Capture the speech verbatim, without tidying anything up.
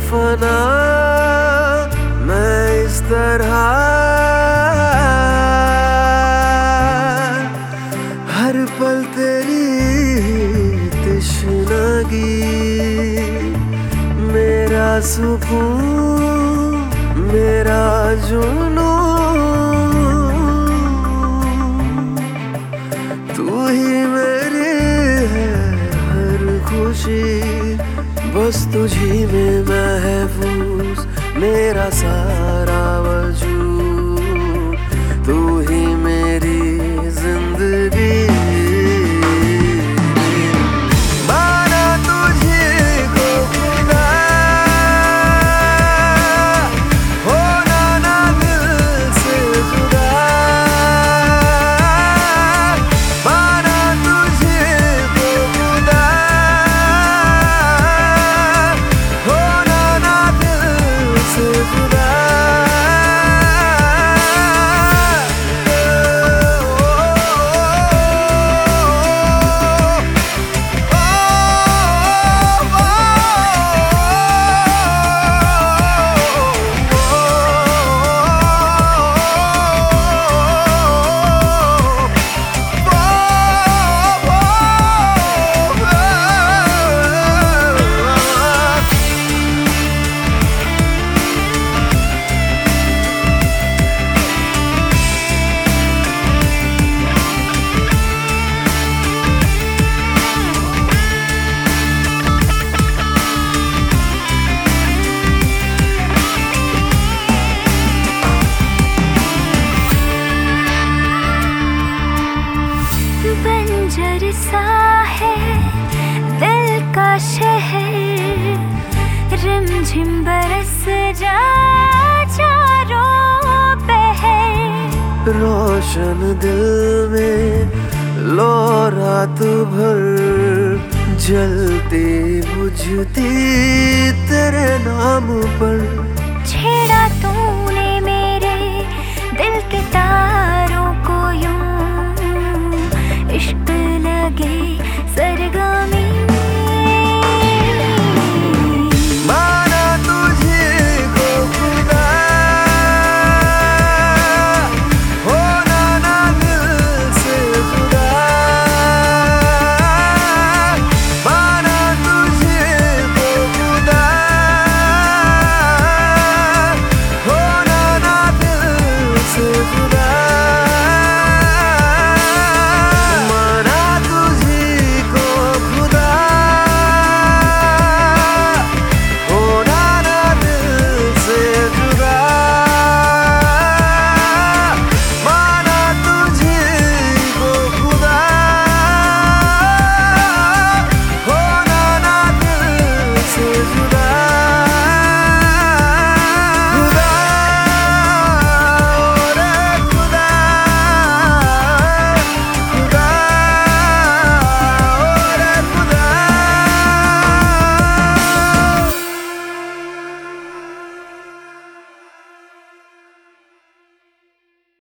फना मैं इस तरह हर पल तेरी तृष्णागी मेरा सुकून मेरा जुनून तू ही मेरी है हर खुशी बस तुझी में महफूज मेरा सारा वजूद तू ही मेरी जिंदगी माना तुझे को खुदा होना ना दिल से जुदा माना तुझे को खुदा होना ना दिल से जुदा बंजर सा है दिल का शहर रिमझिम बरस जा चारों पहर रोशन दिल में लो रात भर जलती बुझती तेरे नाम पर